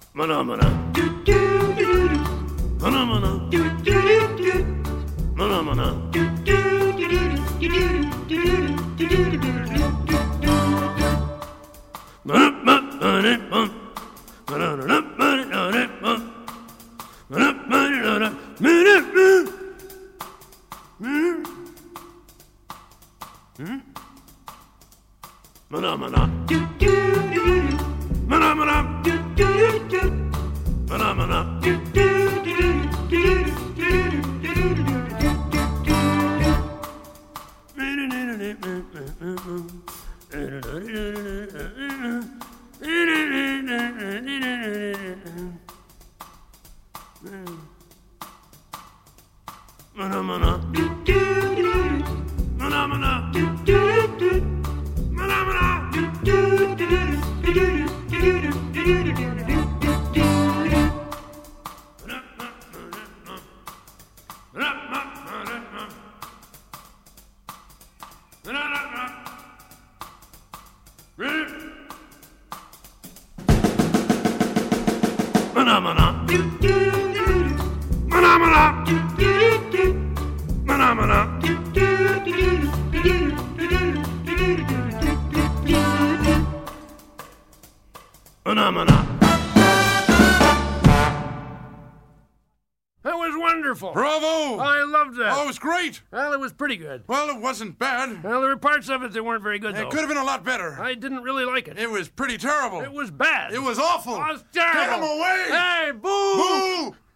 Mana mana. Mana mana. Mana mana. That was wonderful. Bravo! I loved that. Oh, it was great. Well, it was pretty good. Well, it wasn't bad. Well, there were parts of it that weren't very good, though. It could have been a lot better. I didn't really like it. It was pretty terrible. It was bad. It was awful. It was terrible. Get him away! Hey, boo! Boo!